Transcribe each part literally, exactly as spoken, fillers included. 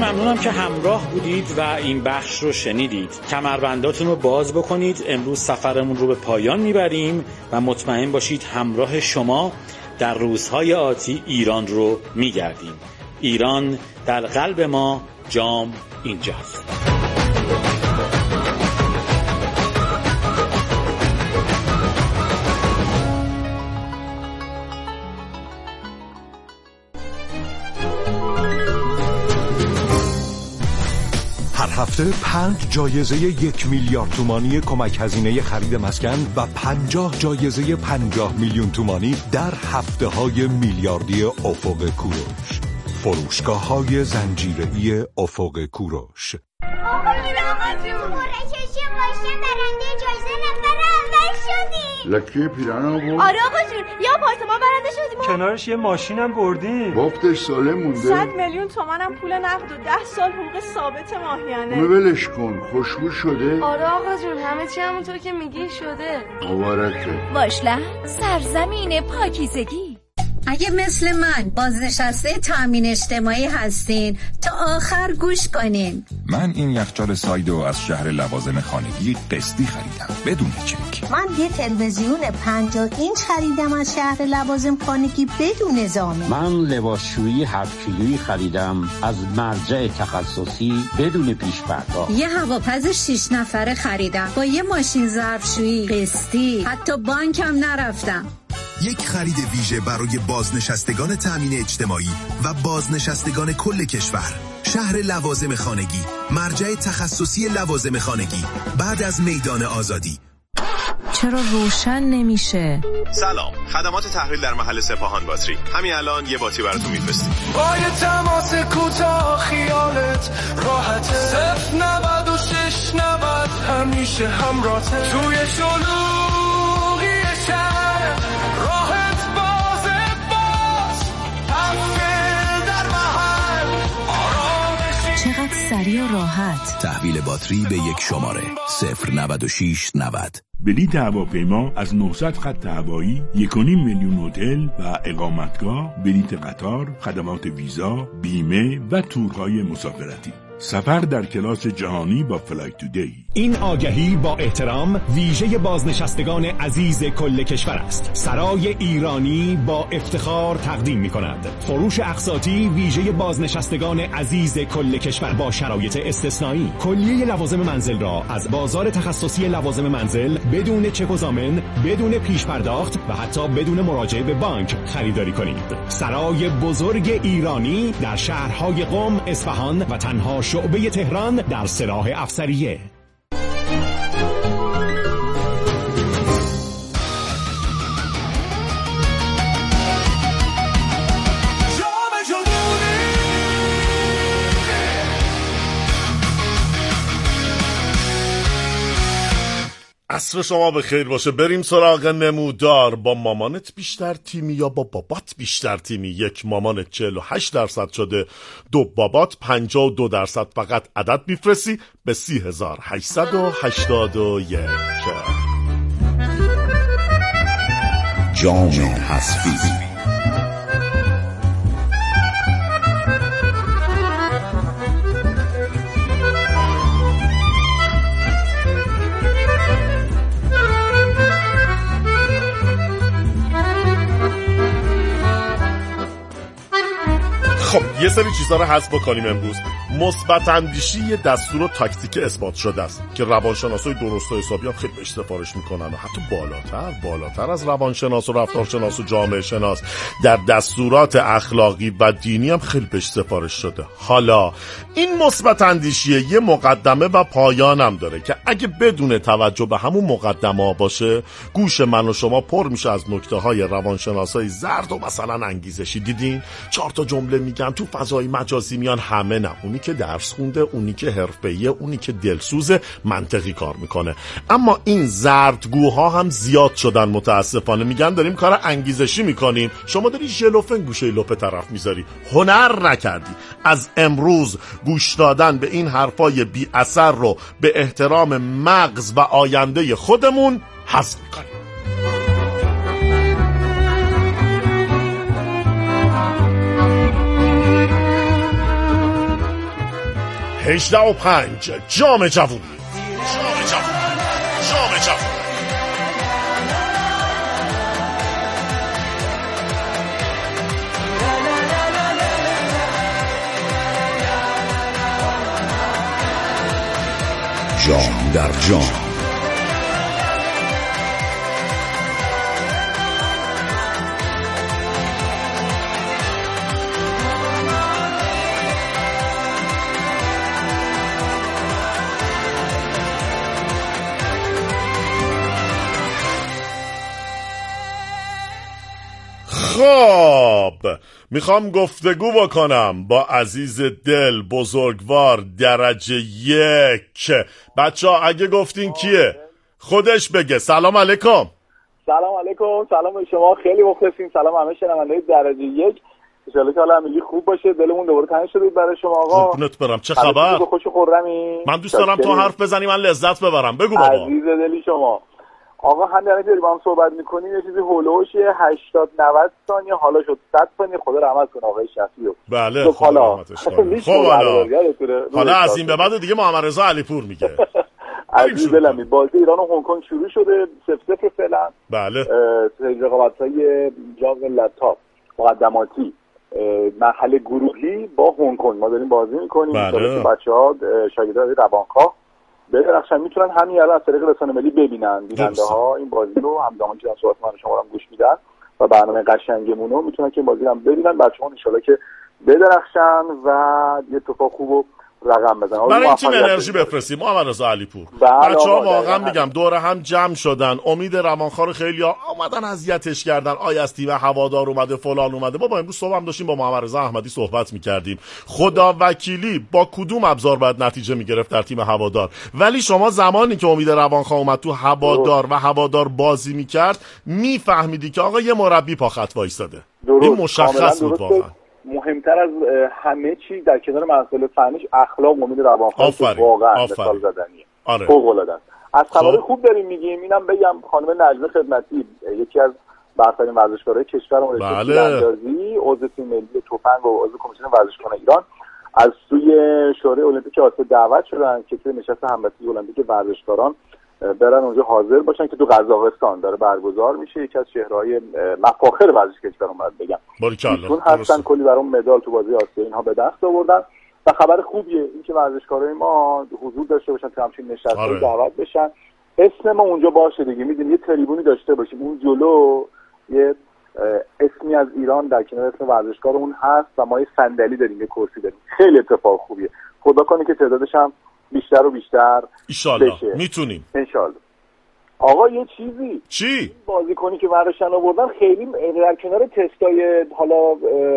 ممنونم که همراه بودید و این بخش رو شنیدید. کمربنداتون رو باز بکنید. امروز سفرمون رو به پایان میبریم و مطمئن باشید همراه شما در روزهای آتی ایران رو میگردیم. ایران در قلب ما، جام اینجاست. هفته پنج جایزه یک میلیارد تومانی کمک هزینه خرید مسکن و پنجاه جایزه پنجاه میلیون تومانی در هفته های میلیاردی افق کوروش. فروشگاه های زنجیره‌ای افق کوروش. آقا جون آقا جون مورچشی ماشین برنده جایزه نفر اول شدی. لکی پیران بود؟ آره آقا جون یا آپارتمان برنده شدیم. کنارش یه ماشینم بردیم. وقتش سالم مونده. صد میلیون تومنم پول نقد و ده سال حقوق ثابت ماهیانه. اونو ولش کن. خوشبو شده؟ آره آقا جون همه چی همونطور که میگی شده. مبارکه. واشلند سرزمین پاکیزگی. اگه مثل من بازنشسته تامین اجتماعی هستین تا آخر گوش کنین. من این یخچال سایدو از شهر لوازم خانگی قسطی خریدم بدون چک. من یه تلویزیون پنجاه اینچ خریدم از شهر لوازم خانگی بدون ضامن. من لباسشویی هفت کیلویی خریدم از مرجع تخصصی بدون پیش پرداخت. یه هواپز شش نفره خریدم با یه ماشین ظرفشویی قسطی، حتی بانکم نرفتم. یک خرید ویژه برای بازنشستگان تامین اجتماعی و بازنشستگان کل کشور. شهر لوازم خانگی، مرجع تخصصی لوازم خانگی، بعد از میدان آزادی. چرا روشن نمیشه؟ سلام، خدمات تحویل در محل سپاهان باتری. همین الان یه باتری براتون میفرستیم. با یه تماس کوتاه خیالت راحته. صفر نود و شش نود همیشه همراهته. توی شلوغی شهر راحت بازه باز. تحویل در محل آرامشی. چقدر سریع و راحت. تحویل باتری به یک شماره صفر نود و شش نود. بلیط هواپیما از نهصد خط هوایی، یک و نیم میلیون هتل و اقامتگاه، بلیط قطار، خدمات ویزا، بیمه و تورهای مسافرتی. سفر در کلاس جهانی با فلایت تودی. این آگهی با احترام ویژه بازنشستگان عزیز کل کشور است. سرای ایرانی با افتخار تقدیم می کند فروش اقساطی ویژه بازنشستگان عزیز کل کشور با شرایط استثنایی. کلیه لوازم منزل را از بازار تخصصی لوازم منزل بدون چک و ضامن، بدون پیش پرداخت و حتی بدون مراجعه به بانک خریداری کنید. سرای بزرگ ایرانی در شهرهای قم، اصفهان و تنها شعبه تهران در سلاح افسریه. عصر شما به خیر باشه. بریم سراغ نمودار. با مامانت بیشتر تیمی یا با بابات بیشتر تیمی؟ یک مامانت چهل و هشت درصد شده، دو بابات پنجاه و دو درصد. فقط عدد میفرستی به سی هزار هشتصد و هشتاد و یک. جام حذفی. خب یه سری چیزا رو حذف بکنیم امروز. مثبت اندیشی یه دستور و تاکتیک اثبات شده است که روانشناسای درست و حسابی هم خیلی بهش سفارش میکنن و حتی بالاتر بالاتر از روانشناس و رفتارشناس و جامعه شناس در دستورات اخلاقی و دینی هم خیلی بهش سفارش شده. حالا این مثبت اندیشی یه مقدمه و پایان هم داره که اگه بدون توجه به همون مقدمه باشه، گوش من و شما پر میشه از نکته های روانشناسای زرد و مثلا انگیزشی. دیدین چهار تا جمله میگن تو فضای مجازی میان، همه نه، اونی که درس خونده، اونی که حرفه‌ایه، اونی که دلسوزه منطقی کار میکنه. اما این زردگوها هم زیاد شدن متاسفانه. میگن داریم کار انگیزشی میکنیم، شما داری ژلوفن گوشه لپ طرف میذاری، هنر نکردی. از امروز گوش دادن به این حرفای بی اثر رو به احترام مغز و آینده خودمون حذف کنیم. هجده و پنج جام جوونی. جام جوونی. جام جوونی. جام در جام. خب میخوام گفتگو بکنم با عزیز دل بزرگوار درجه یک. بچه ها اگه گفتین کیه خودش بگه. سلام علیکم. سلام علیکم. سلام به شما، خیلی مخلصیم. سلام همه شنونده‌های درجه یک. ان شاءالله که حالا همگی خوب باشه. دلمون دوباره تنگ شده برای شما آقا. قربونت برم. چه خبر؟ خوش و خرمی. من دوست دارم تو حرف بزنی من لذت ببرم. بگو بابا. عزیز دلی شما آقا، همین الان که با هم صحبت میکنیم یه چیزی هولوش هشتاد نود ثانیه حالا شد صد ثانیه. خدا رحمت کنه آقای شفیعو. بله خدا رحمتش کنه. خب حالا حالا از این به بعد دیگه محمد رضا علیپور میگه. عزیز دلمی بازی ایران و هنگ کنگ شروع شده صفر صفر فعلا. بله رقابت‌های جام ملت‌ها مقدماتی مرحله گروهی با هنگ کنگ ما داریم بازی میکنیم. بله. بچه‌ها شاگردای روانکاو بدرخشن میتونن همین الان از طریق رسانه ملی ببینن. بیننده ها این بازی رو همزمان که صحبت من شما رو گوش میدن و برنامه قشنگمون رو میتونن که بازی رو ببینن. بچه‌ها ان شاءالله که بدرخشن و یه اتفاق خوبو رقم بزنن. برای این تیم انرژی بفرستیم محمد رضا علیپور. بچه‌ها واقعا میگم دور هم جمع شدن. امید روانخوار خیلی‌ها اومدن اذیتش کردن. آی از تیم هوادار اومده فلان اومده. بابا امروز صبح هم داشتیم با محمد رضا احمدی صحبت می‌کردیم. خدا وکیلی با کدوم ابزار باید نتیجه می‌گرفت در تیم هوادار. ولی شما زمانی که امید روانخوار اومد تو هوادار و هوادار بازی می‌کرد میفهمیدی که آقا یه مربی پا خط وایساده. این مشخص بود واقعا. مهمتر از همه چی در کنار مسئله فنیش اخلاق امید روانخواه واقعا مثال زدنیه. آره. فوق‌العاده. از خبر خوب داریم میگیم. اینم بگم خانم نجمه خدمتی یکی از برترین ورزشکارهای کشور بله. اندازی عضو تیم ملی تفنگ و عضو کمیسیون ورزشکاران ایران از سوی شورای المپیک آسیا دعوت شدن که توی نشست همبستگی المپیک ورزشکاران برن اونجا حاضر باشن که تو قزاقستان داره برگزار میشه. یکی از چهره‌های مفاخر ورزش کشورمون باید بگم. باریکلا. هستن کلی برام مدال تو بازی آسیا اینها به دست آوردن و خبر خوبیه این که ورزشکارای ما حضور داشته باشن تو همچین نشست‌ها آره. دعوت بشن. اسم ما اونجا باشه دیگه. میدونی یه تریبونی داشته باشیم اون جلو یه اسمی از ایران در کنار اسم ورزشکارمون هست و ما یه صندلی داریم یه کرسی داریم. خیلی اتفاق خوبیه. خدا کنه که تعدادش هم بیشتر و بیشتر ایشالله میتونیم. انشالله. آقا یه چیزی چی؟ بازیکنی که ورشن آوردن خیلی در کنار تستای حالا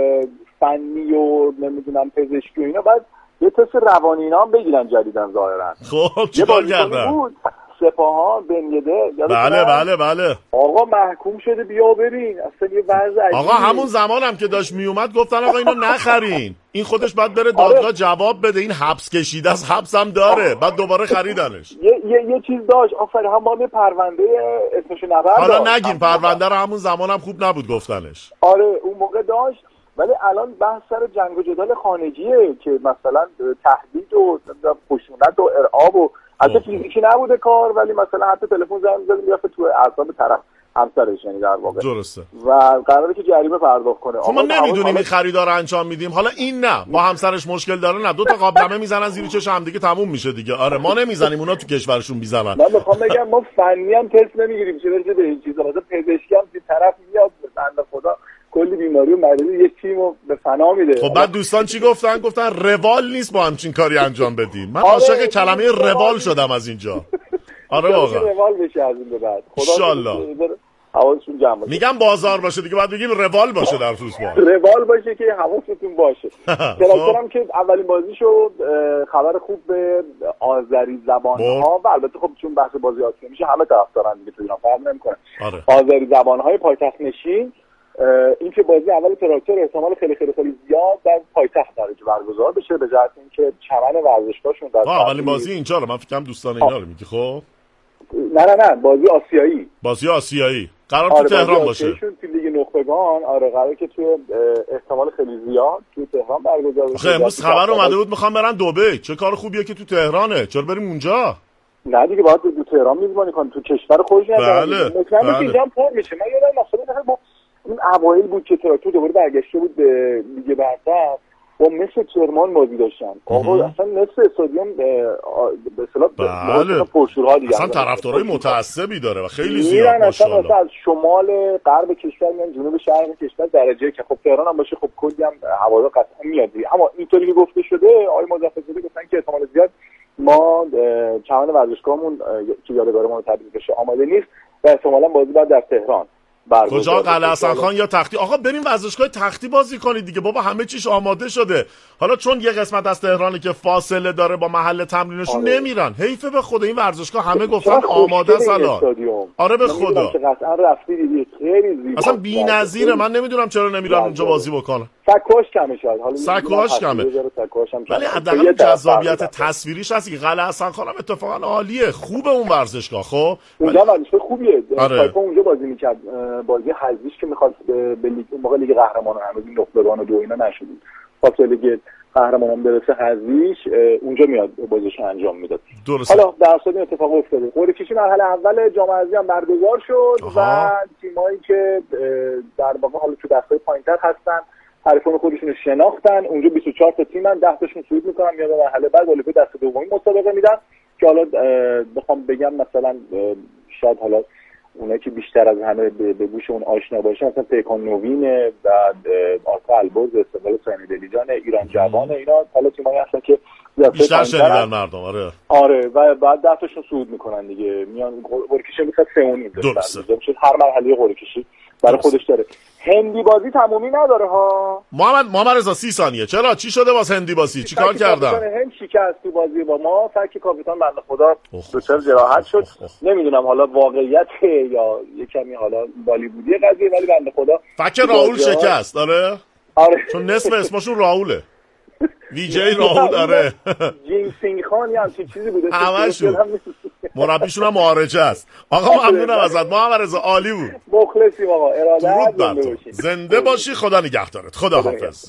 فنی و نمیدونم پزشکی و اینا بعد یه تست روانی اینا هم بگیرن جدیدن ظاهرا. خب چیکار کردن؟ سپاهان بنیده. بله بله بله. آقا محکوم شده بیا برین. اصلا یه وضع عجیبه. آقا همون زمان هم که داشت میومد گفتن آقا اینو نخرین. این خودش باید بره دادگاه آره. جواب بده. این حبس کشیده است، حبس هم داره. بعد دوباره خریدنش. یه یه, یه چیز داشت. آفرین هم با پرونده اسمشو نبرد. حالا نگین پرونده رو همون زمان هم خوب نبود گفتنش. آره اون موقع داشت. ولی الان بحث سر جنگ و جدال خانگیه که مثلا تهدید و خشونت و ارعاب و حتی فیزیکی نبوده کار ولی مثلا حتی تلفن زنگ می‌زدن میرفت تو اعصاب طرف همسرش یعنی در واقع. درسته. و قراره که جریمه پرداخت کنه. خب ما نمیدونیم این خریدار انجام میدیم. حالا این نه با همسرش مشکل داره نه دو تا قابلمه میزنن زیر چش هم دیگه تموم میشه دیگه. آره ما نمیزنیم اونا تو کشورشون میزنن. من میخوام بگم ما فنی هم تست نمیگیریم چه برسه به این چیزا. مثلا پزشکی هم این طرف میاد بنده خدا کلی بیماری و مریضی یه تیمو به فنا میده. خب بعد دوستان چی گفتن؟ گفتن روال نیست با همچین کاری انجام بدیم. من عاشق کلمه روال شدم از اینجا. آره واقعا. روال بشه از این به بعد. خدا ان شاءالله. حواستون جمع باشه. میگم بازار باشه دیگه بعد بگیم روال باشه در فوتبال. روال باشه که حواستون باشه. تراکتورم که اولین بازیشو خبر خوب به آذری زبان‌ها و البته خب چون بحث بازی آسیا میشه همه طرفدارن دیگه تو ایران فهم نمی‌کنن. آره. آذری زبان‌های پایتخت نشین این که بازی اول تراکتور احتمال خیلی خیلی خیلی زیاد در پایتخت قراره برگزار بشه به جهت اینکه چمن ورزشگاهشون در اولین بازی اینجا رو من فکر کنم دوستان اینا رو میگی. خب نه نه نه بازی آسیایی. بازی آسیایی. قرار تو آره تهران باشه. تو لیگ نخبگان آره قراره که تو احتمال خیلی زیاد تو تهران برگزار بشه. امروز خبر اومده بود میخوام برن دبی. چه کار خوبیه که تو تهرانه. چرا بریم اونجا؟ نه دیگه باید تو تهران میزبانی کنن، تو کشور خودش ندارن. بله. مطمئنم اینجا هم پر میشه. من یادم مثلا با اون اوایل بود که تراکتور دوباره برگشته بود به لیگ برتر با مثل کرمان بازی داشتن. آقا اصلا نصف استادیوم به اصطلاح بله. پرشورها دیگه. اصلا طرفدارای متعصبی داره و خیلی زیاد ماشاءالله. اصلا از شمال غرب کشور میان جنوب شرق کشور درجه که خب تهران هم باشه خب کلی هم هوادار قطعا میاد دیگه. اما اینطوری که گفته شده آقای مظفرزاده گفتن که احتمال زیاد ما چمن ورزشگاهمون که یادگار ما رو تبدیل بشه آماده نیست و احتمالاً بازی بعد در تهران. کجا؟ قلعه حسن خان یا تختی؟ آقا بریم ورزشگاه تختی بازی کنید دیگه بابا، همه چیش آماده شده. حالا چون یه قسمت از تهرانی که فاصله داره با محل تمرینشون آره. نمیرن. حیفه به خدا این ورزشگاه همه گفتن آماده است الان. آره به خدا. قطعا رفتی دیدی خیلی زیبا. اصلا بی‌نظیره. من نمیدونم چرا نمیرن اونجا بازی بکنن. سکوش کمه شاید. حالا سکوش کمه. ولی حداقل جذابیت تصویریش هست که قلعه حسن خان هم اتفاقا عالیه. خوبه اون ورزشگاه. خب اونجا ورزشگاه خوبیه. آره. اونجا بازی می‌کرد. بازی حذفیش که می‌خواد به لیگ موقع لیگ قهرمانان هنوز نخبگان و دو اینا نشد. فاصله لیگ قهرمانان برسه حذفیش اونجا میاد بازیش انجام میداد. حالا در اصل اتفاق افتاده. قرعه کشی مرحله اول جام حذفی هم برگزار شد و تیمایی که در واقع حالا تو دسته پایین‌تر هستن حریفان خودشون رو شناختن. اونجا بیست و چهار تا تیمن، ده تاشون صعود میکنن میاد مرحله بعد والیبال دسته دومی مسابقه میدن که حالا بخوام بگم مثلا شاید حالا اونایی که بیشتر از همه به گوش اون آشنا باشه مثلا پیکان نوین و آرکا البرز، استقلال سعید دلیجان، ایران جوان، اینا حالا تیمایی هستن که بیشتر شنیدن مردم. آره آره و بعد ده تاشون صعود میکنن دیگه، میان قرعه کشی میشه سه و نیم درسته. هر مرحله قرعه کشی برای خودش داره. هندی بازی تمومی نداره ها. محمد محمد رضا سی ثانیه. چرا چی شده واسه هندی بازی؟ چیکار کردن؟ هند شکست تو بازی با ما. فکر کاپیتان بنده خدا دچار جراحت شد. نمیدونم حالا واقعیت یا یه کمی حالا بالیوودی قضیه، ولی بنده خدا فکر راول شکست. آره آره چون نصف اسمشون راوله. وی جی راول. آره جیم سینگ خان یا همچین چیزی بوده. همشون مربیشون هم معارجه است. آقا ممنونم ازت محمد رضا، عالی بود. مخلصیم آقا. ارادت. زنده باشی. زنده باشی. خدا نگهدارت. خدا حافظ.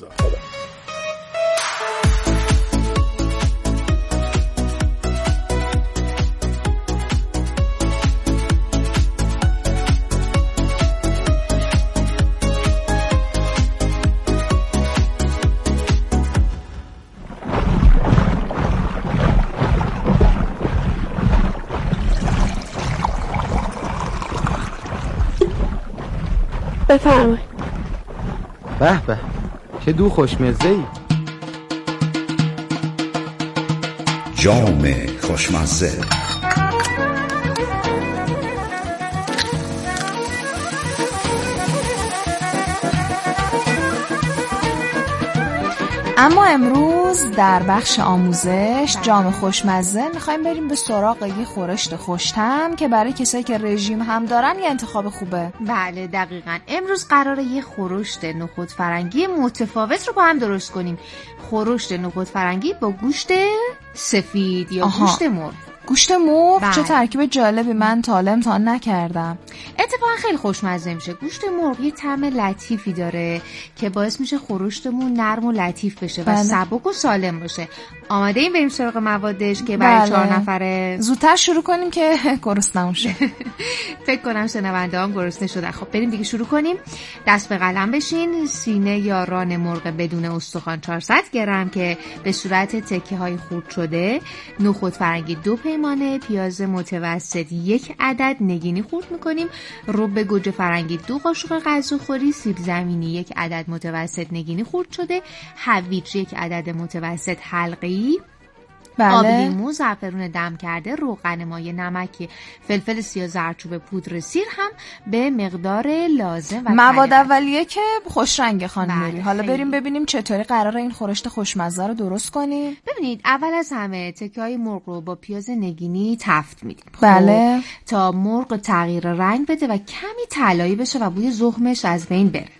بفرمایید. به به چه دو خوشمزه ای. جام خوشمزه. اما امروز در بخش آموزش جام خوشمزه میخوایم بریم به سراغ یه خورشت خوش‌طعم که برای کسایی که رژیم هم دارن یه انتخاب خوبه. بله دقیقاً. امروز قراره یه خورشت نخود فرنگی متفاوت رو با هم درست کنیم. خورشت نخود فرنگی با گوشت سفید یا آها. گوشت مرغ. گوشت مرغ چه ترکیب جالبی، من تا حالا امتحان نکردم. اتفاقا خیلی خوشمزه میشه. گوشت مرغ یه طعم لطیفی داره که باعث میشه خورشتمون نرم و لطیف بشه بله. و سبک و سالم باشه. آماده این بریم سراغ موادش که برای بله. چهار نفره. زودتر شروع کنیم که گرسنه نشه. فکر کنم شنونده هم گرسنه شدن. خب بریم دیگه شروع کنیم. دست به قلم بشین. سینه یا ران مرغ بدون استخوان چهارصد گرم که به صورت تکه های خرد شده، نخود فرنگی دو پیمانه، پیاز متوسط یک عدد نگینی خورد میکنیم، رب گوجه فرنگی دو قاشق غذاخوری، سیب زمینی یک عدد متوسط نگینی خورد شده، هویج یک عدد متوسط حلقه‌ای، بله. آب لیمو، زعفرون دم کرده، روغن مایع، نمک، فلفل سیاه، زردچوبه، پودر سیر هم به مقدار لازم. و مواد اولیه که خوش رنگ خانم نوری. حالا خیلی. بریم ببینیم چطوری قراره این خورشت خوشمزه رو درست کنیم. ببینید اول از همه تکه‌های مرغ رو با پیاز نگینی تفت میدیم. بله. تا مرغ تغییر رنگ بده و کمی طلایی بشه و بوی زخمش از بین بره.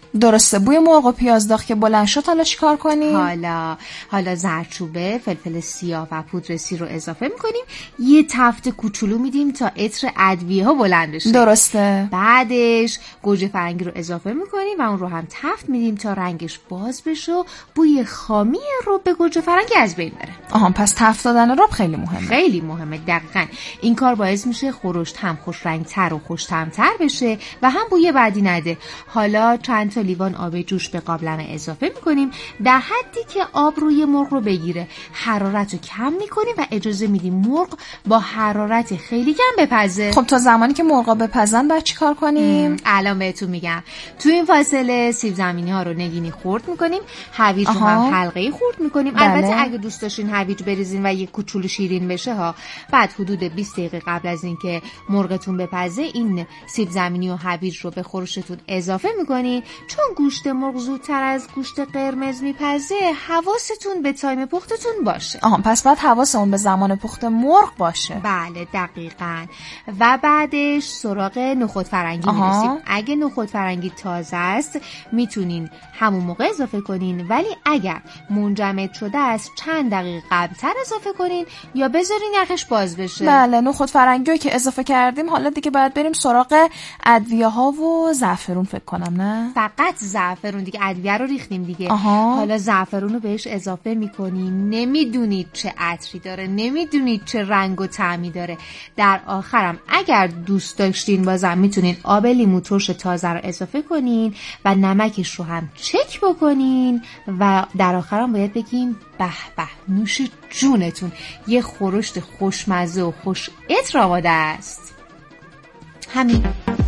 درسته. بوی مرغ و پیاز داغ که بلند شد حالا چیکار کنیم؟ حالا حالا زردچوبه، فلفل سیاه و پودر سیر رو اضافه میکنیم، یه تفت کوچولو میدیم تا عطر ادویه ها بلند بشه. درسته. بعدش گوجه فرنگی رو اضافه میکنیم و اون رو هم تفت میدیم تا رنگش باز بشه و بوی خامی رو به گوجه فرنگی از بین بره. آها، پس تفت دادن رب خیلی مهمه. خیلی مهمه، دقیقاً. این کار باعث میشه خورشت هم خوش رنگتر و خوش طعم‌تر بشه و هم بوی بدی نده. حالا چند تا لیوان آب جوش به قابلمه اضافه میکنیم در حدی که آب روی مرغ رو بگیره. حرارت رو کم میکنیم و اجازه میدیم مرغ با حرارت خیلی کم بپزه. خب تا زمانی که مرغا بپزن بعد چیکار کنیم؟ الان بهتون میگم. تو این فاصله سیب زمینی ها رو نگینی خرد میکنیم، هویج رو هم حلقه‌ای خرد میکنیم. بله. البته اگه دوست داشتین هویج بریزین و یک کوچولو شیرین بشه ها. بعد حدود بیست دقیقه قبل از اینکه مرغتون بپزه این سیب زمینی و هویج رو به خورشتون اضافه میکنین. چون گوشت مرغ زودتر از گوشت قرمز میپزه، حواستون به تایم پختتون باشه. آها، پس بعد حواسمون به زمان پخت مرغ باشه. بله دقیقاً. و بعدش سراغ نخود فرنگی میرسیم. اگه نخود فرنگی تازه است میتونین همون موقع اضافه کنین، ولی اگر منجمد شده است چند دقیقه قبلتر اضافه کنین یا بذارین یخش باز بشه. بله، نخود فرنگی که اضافه کردیم حالا دیگه باید بریم سراغ ادویه ها و زعفرون فکر کنم. نه فقط زعفرون دیگه، ادویه رو ریختیم دیگه. آها. حالا زعفرون رو بهش اضافه میکنین. نمیدونید چه عطری داره، نمیدونید چه رنگ و طعمی داره. در آخرم اگر دوست داشتین بازم میتونین آب لیمو ترش تازه رو اضافه کنین و نمکش رو هم چک بکنین و در آخرم باید بگیم به به نوش جونتون، یه خورشت خوشمزه و خوش عطر آماده است. همین.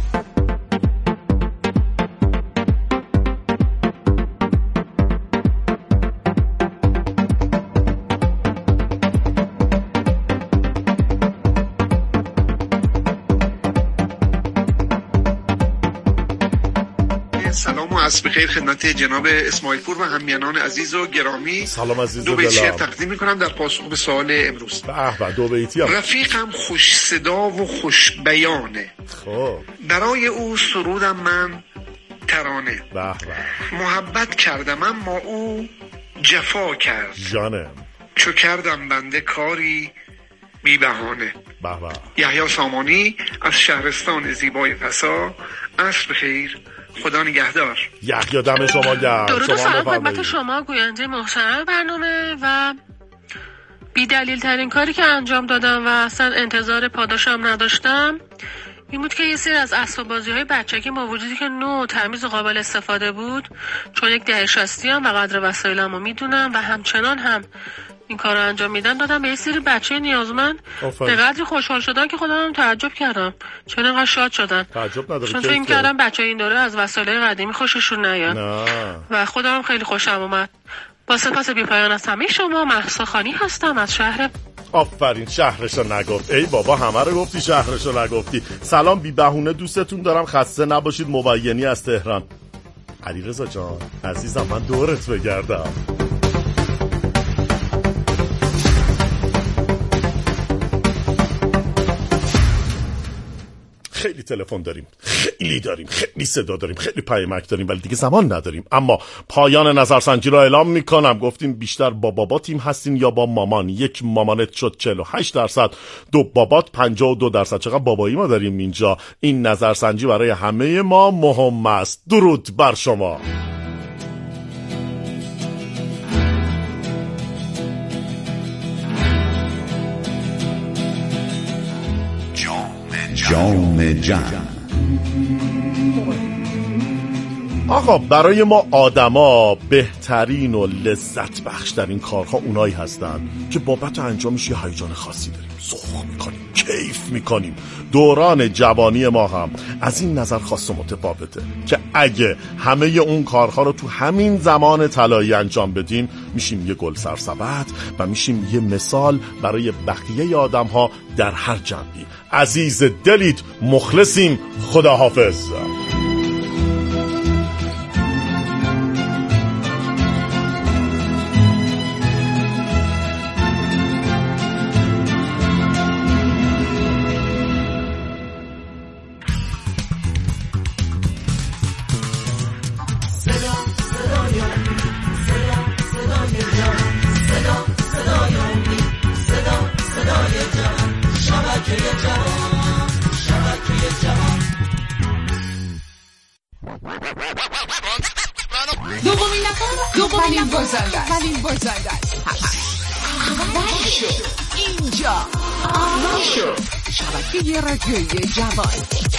سلام و عصر بخیر خدمت جناب اسماعیل پور و هممیانان عزیز و گرامی. سلام عزیز دو بیت شعر دلم. تقدیم میکنم در پاسخ به سوال امروز. به به دو بیتی هم. رفیقم خوش صدا و خوش بیانه، خب برای او سرودم من ترانه. به به محبت کردم اما او جفا کرد، جانم چو کردم بنده کاری بی بهانه. به به یحیی سامانی از شهرستان زیبای فسا. عصر بخیر، خدا نگهدار. یحیی دم شما گرم. درود و شما سلام خدمت بفرمایید. شما گوینده محترم برنامه و بی دلیل ترین کاری که انجام دادم و اصلا انتظار پاداشم نداشتم این بود که یه سری از اسباب بازی های بچگی با وجودی که نوع تمیز و قابل استفاده بود، چون یک دهه شصتی ام و قدر وسایلم رو میدونم و همچنان هم این کار رو انجام میدن، دادم به یه سری بچه نیازمند. به قدری خوشحال شدن که خودم تعجب کردم چون اینقدر شاد شدن. تعجب نداره، چون فکر کردم بچه این دوره از وسایل قدیمی خوششون نیاد. نه. و خودم خیلی خوشم اومد. با سپاس بی‌پایان از همه شما، مهسا خانی هستم از شهر. آفرین، شهرشو نگفت. ای بابا همه رو گفتی، شهرشو نگفتی. سلام، بی بهونه دوستتون دارم، خسته نباشید. مبینی از تهران. علیرضا جان عزیزم من دورت بگردم. خیلی تلفن داریم، خیلی داریم، خیلی صدا داریم، خیلی پیامک داریم، ولی دیگه زمان نداریم. اما پایان نظرسنجی را اعلام میکنم. گفتیم بیشتر با بابا تیم هستین یا با مامان. یک مامانت شد چهل و هشت درصد، دو بابات پنجاه و دو درصد. چقدر بابایی ما داریم اینجا. این نظرسنجی برای همه ما مهم است. درود بر شما. جام جم. آقا برای ما آدما بهترین و لذت بخش در این کارها اونایی هستن که بابت انجامش یه هیجان خاصی داریم، ذوق میکنیم، کیف میکنیم. دوران جوانی ما هم از این نظر خاص و متفاوته که اگه همه اون کارها رو تو همین زمان طلایی انجام بدیم میشیم یه گل سرسبد و میشیم یه مثال برای بقیه آدمها در هر جنبی. عزیز دلید، مخلصیم. خداحافظ. اولین بازنده اولین بازنده اول شد اینجا اول شد شبکه رادیویی جوان.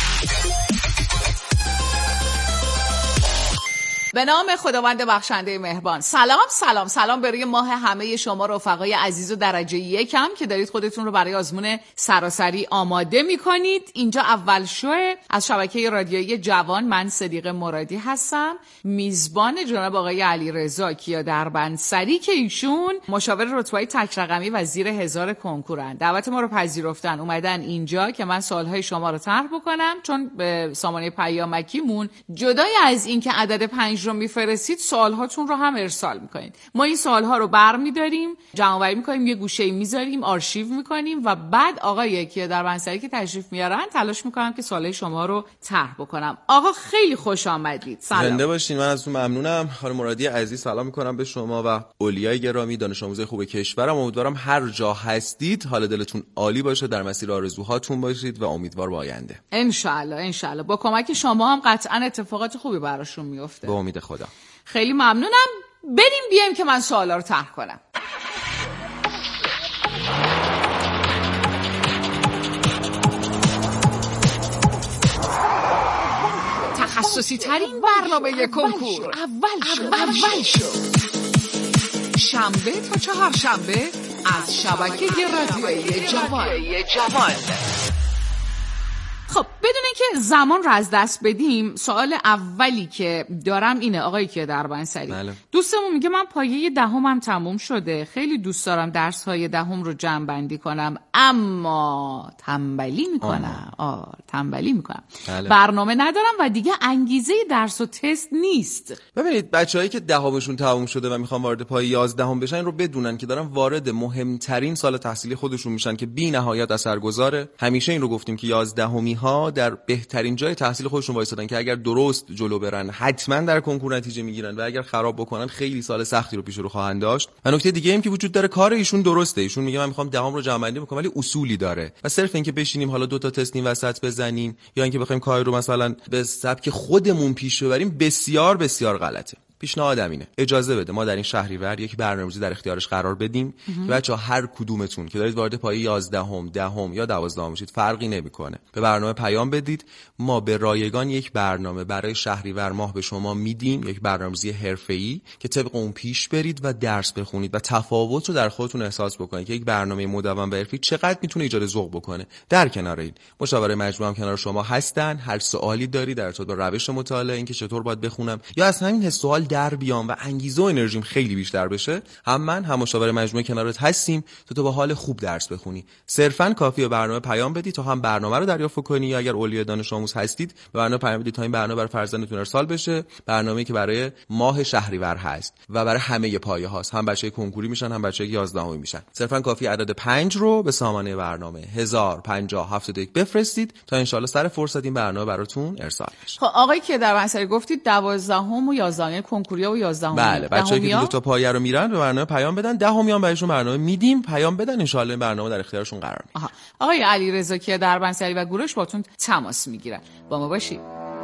به نام خداوند بخشنده مهربان. سلام سلام سلام به روی ماه همه شما رفقای عزیز و درجه یکم که دارید خودتون رو برای آزمون سراسری آماده میکنید. اینجا اول شو از شبکه رادیویی جوان. من صدیق مرادی هستم، میزبان جناب آقای علیرضا کیا دربندسری که ایشون مشاور رتبه تک رقمی و زیر هزار کنکورن. دعوت ما رو پذیرفتن، اومدن اینجا که من سوالهای شما رو طرح بکنم، چون به سامانه پیامکیمون جدای از این که عدد پنج رو میفرستید سوالهاتون رو هم ارسال میکنید. ما این سوالها رو برمیداریم، جمع‌آوری میکنیم، یه گوشه‌ای میذاریم، آرشیو میکنیم و بعد آقای کیا دربندسری که تشریف میارن تلاش میکنم که سوالای شما رو طرح بکنم. آقا خیلی خوش آمدید. سلام. زنده باشین. من از اون ممنونم. خانم مرادی عزیز سلام میکنم به شما و اولیای گرامی دانش آموزای خوب کشورم. امیدوارم هر جا هستید حال دلتون عالی باشه، در مسیر آرزوهاتون باشید و امیدوار به آینده. ان شاء الله ان شاء الله با کمک شما هم قطعا اتفاقات خوبی براشون میفته. به امید خدا. خیلی ممنونم. بریم بیایم که من سوالا رو طرح کنم. تخصصی ترین برنامه کنکور اول شو اول شو شنبه تا چهار شنبه از شبکه رادیویی جوان. خب بدون اینکه زمان رو از دست بدیم، سوال اولی که دارم اینه آقای کیا دربندسری. بله. دوستمون میگه من پایه دهمم تموم شده، خیلی دوست دارم درس های دهم رو جمع بندی کنم اما تنبلی میکنم. آه تنبلی میکنم. بله. برنامه ندارم و دیگه انگیزه درس و تست نیست. ببینید بچه‌هایی که دهمشون تموم شده و میخوان وارد پایه یازدهم بشن رو بدونن که دارن وارد مهمترین سال تحصیلی خودشون میشن که بی نهایت اثرگذاره. همیشه این رو گفتیم که یازدهمی ها در بهترین جای تحصیل خودشون وایسادن که اگر درست جلو برن حتما در کنکور نتیجه میگیرن و اگر خراب بکنن خیلی سال سختی رو پیش رو خواهند داشت. و نکته دیگه این که وجود داره کار ایشون درسته. ایشون میگه من میخوام دهم رو جمع بندی بکنم ولی اصولی داره و صرف اینکه بشینیم حالا دو تا تست این وسط بزنیم یا اینکه بخوایم کار رو مثلا به سبک خودمون پیش ببریم بسیار بسیار غلطه. پیشنهادم اینه اجازه بده ما در این شهریور یک برنامه‌ریزی در اختیارش قرار بدیم که بچه‌ها هر کدومتون که دارید وارد پایه یازدهم، دهم یا دوازدهم میشید فرقی نمیکنه، به برنامه پیام بدید. ما به رایگان یک برنامه برای شهریور ماه به شما میدیم، یک برنامه‌ریزی حرفه‌ای که طبق اون پیش برید و درس بخونید و تفاوت رو در خودتون احساس بکنید که یک برنامه مداوم و حرفه‌ای چقدر میتونه ایجاد ذوق بکنه. در کنار این مشاور مجموعه هم کنار شما هستن، هر سوالی دارید در ارتباط با روش مطالعه، اینکه چطور باید بخونم یا از همین حس سوال در بیام و انگیزه و انرژیم خیلی بیشتر بشه، هم من هم مشاور مجموعه کنارت هستیم تا تو با حال خوب درس بخونی. صرفا کافیه برنامه پیام بدی تا هم برنامه رو دریافت کنی یا اگر اولیای دانش آموز هستید به برنامه پیام بدید تا این برنامه برای فرزندتون ارسال بشه. برنامه‌ای که برای ماه شهریور هست و برای همه پایه هاست، هم بچه‌های کنکوری میشن هم بچه‌های یازدهمی میشن. صرفا کافی عدد پنج رو به سامانه برنامه هزار و پنجاه و هفتاد و یک بفرستید تا ان شاءالله سر فرصت این برنامه براتون ارسال بشه. خب آقای که در دربندسری گفتید دوازدهم و یازدهم کنکوری و یازدهم. بله بچه‌ای که دو تا پایه رو میرن به برنامه پیام بدن، دهمیان بهشون برنامه میدیم، پیام بدن ان شاءالله این برنامه در اختیارشون قرار میگیره. آقای علیرضا کیا دربندسری و گروهش باتون تماس میگیرن. با ما باشید.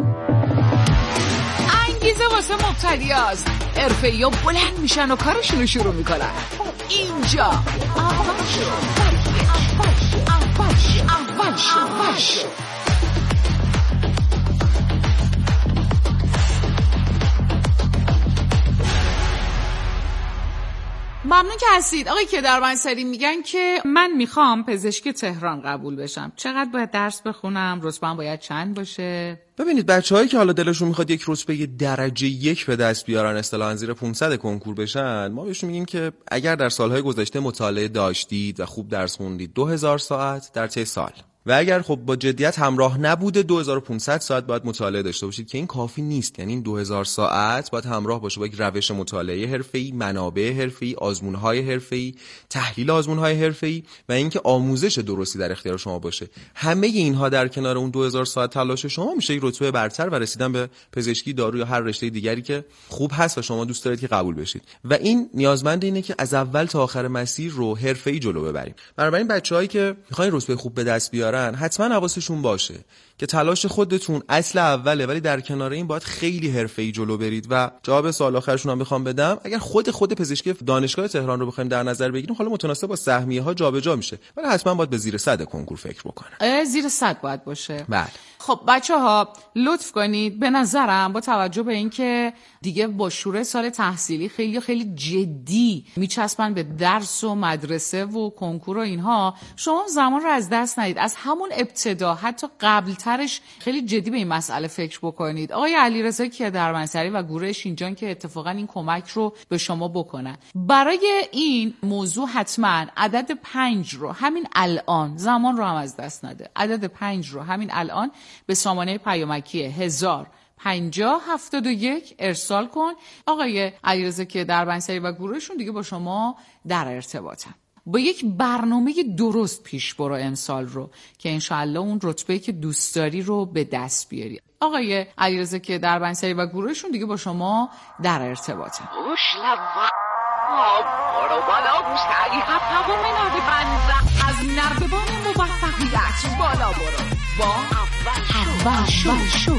انگیزه واسه مبتدیاست، حرفه‌ای‌ها بلند میشن و کارشون رو شروع میکنن. اینجا اول شو اول شو اول شو اول شو اول شو. ممنون که هستید. آقای کیا دربندسری میگن که من میخوام پزشکی تهران قبول بشم، چقدر باید درس بخونم؟ رتبه‌ام باید چند باشه؟ ببینید بچه‌هایی که حالا دلشون میخواد یک رتبه درجه یک به دست بیارن، اصطلاحاً زیر پانصد کنکور بشن، ما بهشون میگیم که اگر در سالهای گذشته مطالعه داشتید و خوب درس خوندید دو هزار ساعت در طی سال و اگر خب با جدیت همراه نبوده دو هزار و پانصد ساعت باید مطالعه داشته باشید که این کافی نیست. یعنی این دو هزار ساعت باید همراه باشه با یک روش مطالعه حرفه‌ای، منابع حرفه‌ای، آزمون‌های حرفه‌ای، تحلیل آزمون‌های حرفه‌ای و اینکه آموزش درستی در اختیار شما باشه. همه اینها در کنار اون دو هزار ساعت تلاش شما میشه یک رتبه برتر و رسیدن به پزشکی، دارو یا هر رشته دیگری که خوب هست و شما دوست دارید که قبول بشید. و این نیازمند اینه که از اول تا آخر مسیر رو حرفه‌ای جلو ببریم. بنابراین بچه‌هایی که می‌خواین رتبه خوب به دست بیارن دارن حتما حواسشون باشه که تلاش خودتون اصل اوله، ولی در کنار این باید خیلی حرفه‌ای جلو برید. و جواب سوال آخرشون هم بخوام بدم، اگر خود خود پزشکی دانشگاه تهران رو بخوایم در نظر بگیریم، حالا متناسب با سهمیه‌ها جابجا میشه، ولی حتما باید به زیر صد کنکور فکر بکنه. زیر صد باید باشه. بله. خب بچه‌ها لطف کنید، به نظرم با توجه به اینکه دیگه با شروع سال تحصیلی خیلی خیلی جدی میچسبن به درس و مدرسه و کنکور و اینها، شما زمان رو از دست ندید. از همون ابتدا حتی قبل ترش خیلی جدی به این مسئله فکر بکنید. آقای علیرضا کیهدرمنصری و گروه شینجان که اتفاقا این کمک رو به شما بکنن. برای این موضوع حتما عدد پنج رو همین الان، زمان رو هم از دست نده، عدد پنج رو همین الان به سامانه پیامکی هزار پنجاه هفتاد و یک ارسال کن. آقای علیرضا کیهدرمنصری و گروهشون دیگه با شما در ارتباطن. با یک برنامه درست پیش برو امسال رو که انشاءالله اون رتبه‌ای که دوست داری رو به دست بیاری. آقای علیرضا کیهدرمنصری و گروهشون دیگه با شما در ارتباطن. از نردبان موفقیت بالا برو با اول شو, شو.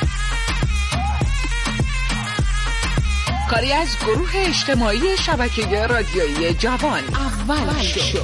کاری از گروه اجتماعی شبکه رادیویی جوان اول شو.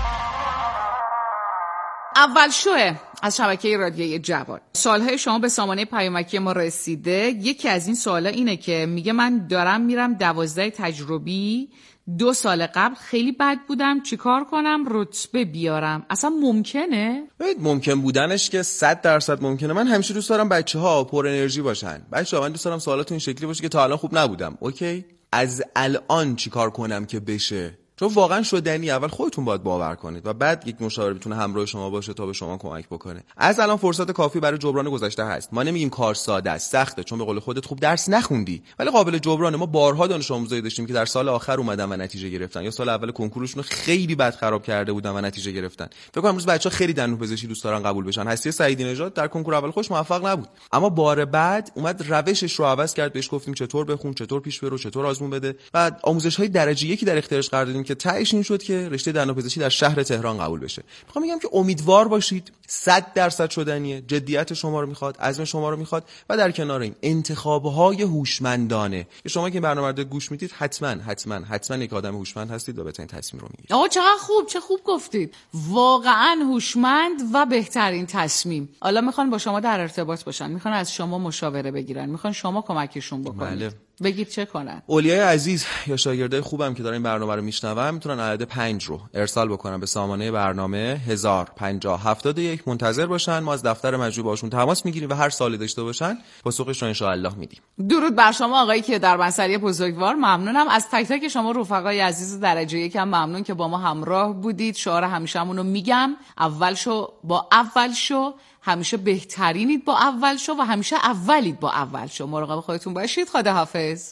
اول شوه از شبکه رادیویی جوان. سوالهای شما به سامانه پیامکی ما رسیده. یکی از این سوالا اینه که میگه من دارم میرم دوازده تجربی، دو سال قبل خیلی بد بودم، چیکار کنم رتبه بیارم؟ اصلا ممکنه؟ ممکن بودنش که صد درصد ممکنه. من همیشه دوست دارم بچه‌ها پر انرژی باشن. بچه‌ها من دوست دارم سوالاتون این شکلی باشه که تا الان خوب نبودم، اوکی؟ از الان چیکار کنم که بشه؟ چون واقعا شدنی. اول خودتون باید باور کنید و بعد یک مشاور بتونه همراه شما باشه تا به شما کمک بکنه. از الان فرصت کافی برای جبران گذشته هست. ما نمیگیم کار ساده است، سخته، چون به قول خودت خوب درس نخوندی، ولی قابل جبرانه. ما بارها دانش آموزایی داشتیم که در سال آخر اومدن و نتیجه گرفتن، یا سال اول کنکورشون رو خیلی بد خراب کرده بودن و نتیجه گرفتن. فکر کنم امروز بچه‌ها خیلی دندونپزشکی دوست دارن قبول بشن. هستی سعیدی نژاد در کنکور اول خوش موفق نبود، اما بار بعد اومد روشش رو عوض کرد. بهش گفتیم چطور بخون، چطور پیش برو، چطور آزمون بده. بعد آموزش‌های درجه یکی در اختیارش قرار دادیم که تهش این شد که رشته دندانپزشکی در شهر تهران قبول بشه. میخوام بگم که امیدوار باشید، صد درصد شدنیه. جدیت شما رو میخواد، عزم شما رو میخواد، و در کنار این انتخاب‌های هوشمندانه که شما که برنامه رو گوش میدید حتما حتما حتما یک آدم هوشمند هستید و بهترین تصمیم رو میگیرید. آقا چقدر خوب، چه خوب گفتید. واقعا هوشمند و بهترین تصمیم. حالا میخوان با شما در ارتباط باشن، میخوان از شما مشاوره بگیرن، میخوان شما کمکشون بکنید. بله. بگید چه کنن. اولیای عزیز یا شاگردای خوبم که دارن این برنامه رو میشنون میتونن عدد پنج رو ارسال بکنن به سامانه برنامه هزار پنجاه هفتاد و یک. منتظر باشن، ما از دفتر مجموعه باشون تماس میگیریم و هر سالی داشته باشن پاسخش رو ان شاء الله میدیم. درود بر شما آقای کیهدرمنصری بزرگوار. ممنونم از تک تک شما رفقای عزیز درجه یکم. ممنون که با ما همراه بودید. شعار همیشه‌مون رو میگم، اول شو با اول شو، همیشه بهترینید با اول شو و همیشه اولید با اول شو. مراقب خودتون باشید. خداحافظ.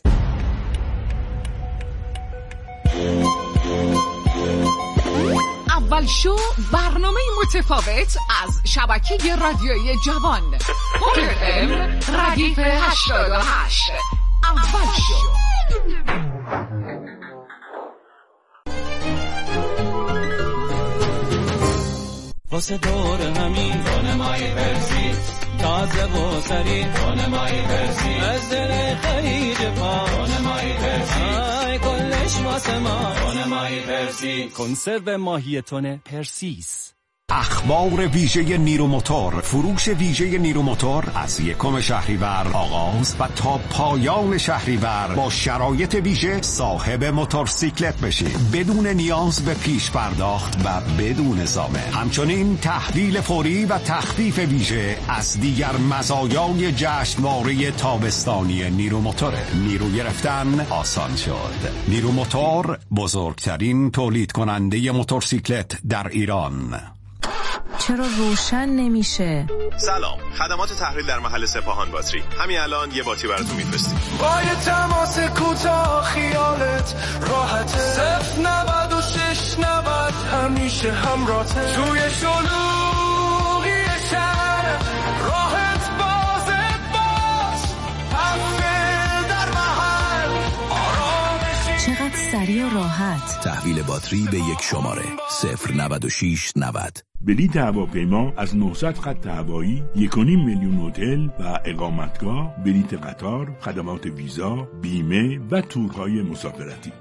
اول شو برنامه متفاوت از شبکه رادیویی جوان. اف ام ردیف هشتاد و هشت. اول شو. واسه دور همین خانمای برزی تازه و سری خانمای برزی از دل خلیج پا خانمای برزی آی کلش واسه ما خانمای برزی کنسرو ماهی تونه پرسیس. اخبار ویژه نیرو موتور. فروش ویژه نیرو موتور از یکم شهریور آغاز و تا پایان شهریور با شرایط ویژه صاحب موتورسیکلت بشید بدون نیاز به پیش پرداخت و بدون ضامن. همچنین تحویل فوری و تخفیف ویژه از دیگر مزایای جشنواره تابستانی نیرو موتوره. نیرو گرفتن آسان شد. نیرو موتور بزرگترین تولید کننده موتورسیکلت در ایران. چرا روشن نمیشه؟ سلام، خدمات تحویل در محل سپاهان باتری. همین الان یه باتی براتون میفرستیم. با یه تماس کوتاه خیالت راحته. صفر نود و شش نود همیشه همراهته. توی شلوغی شهر راحت بازت باز. تحویل در محل آرامشی چقدر سریع و راحت. تحویل باتری به یک شماره صفر نود و شش نود. بلیط هواپیما از نهصد خط هوایی، یک و نیم میلیون هتل و اقامتگاه، بلیط قطار، خدمات ویزا، بیمه و تورهای مسافرتی.